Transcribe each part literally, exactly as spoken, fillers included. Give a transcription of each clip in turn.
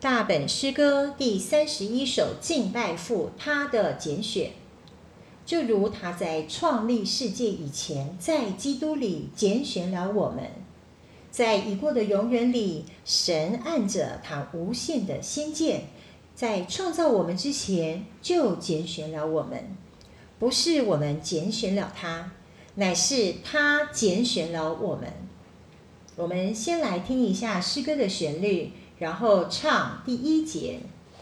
大本诗歌第三十一首敬拜父，他的拣选，就如他在创立世界以前，在基督里拣选了我们。在已过的永远里，神按着他无限的先见，在创造我们之前就拣选了我们。不是我们拣选了他，乃是他拣选了我们。我们先来听一下诗歌的旋律，然后唱第一节。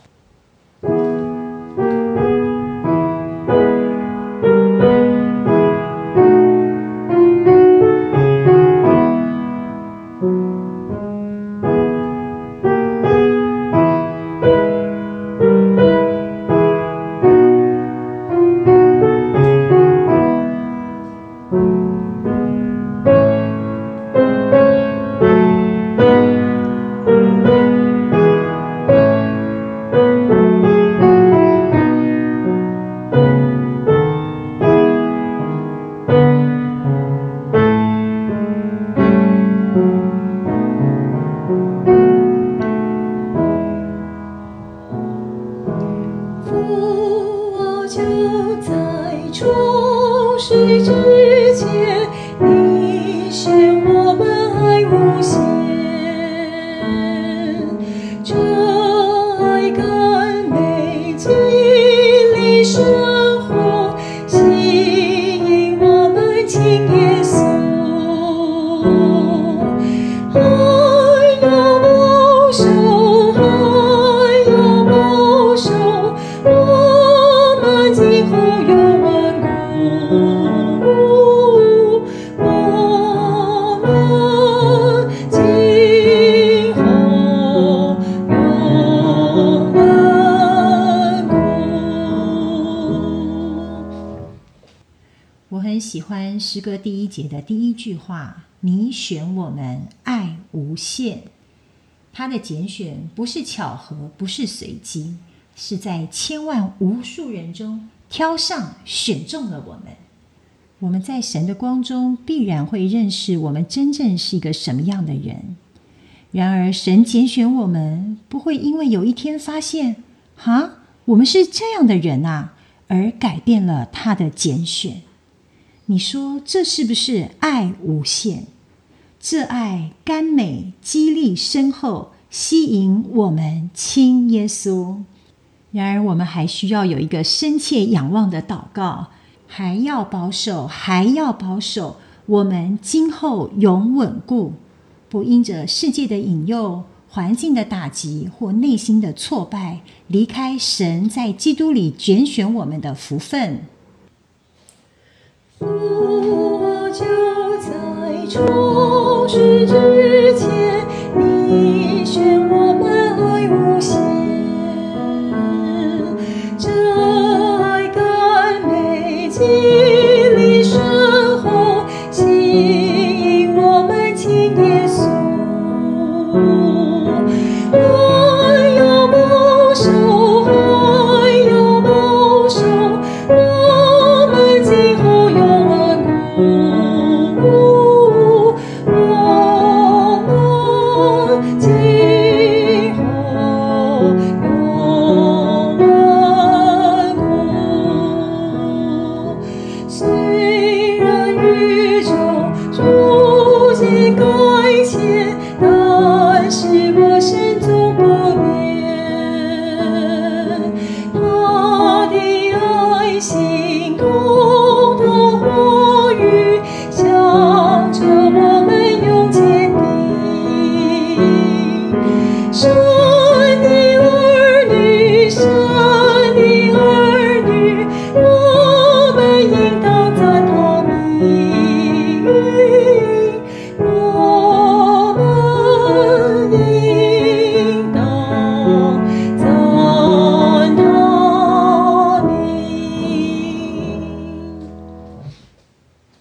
喜欢诗歌第一节的第一句话，你选我们，爱无限。他的拣选不是巧合，不是随机，是在千万无数人中挑上选中了我们。我们在神的光中必然会认识我们真正是一个什么样的人。然而神拣选我们，不会因为有一天发现哈，我们是这样的人啊，而改变了他的拣选。你说这是不是爱无限？这爱甘美、激励深厚，吸引我们亲耶稣。然而我们还需要有一个深切仰望的祷告，还要保守，还要保守我们今后永稳固，不因着世界的引诱、环境的打击或内心的挫败，离开神在基督里拣选我们的福分。 父啊，就在创世之前，你选我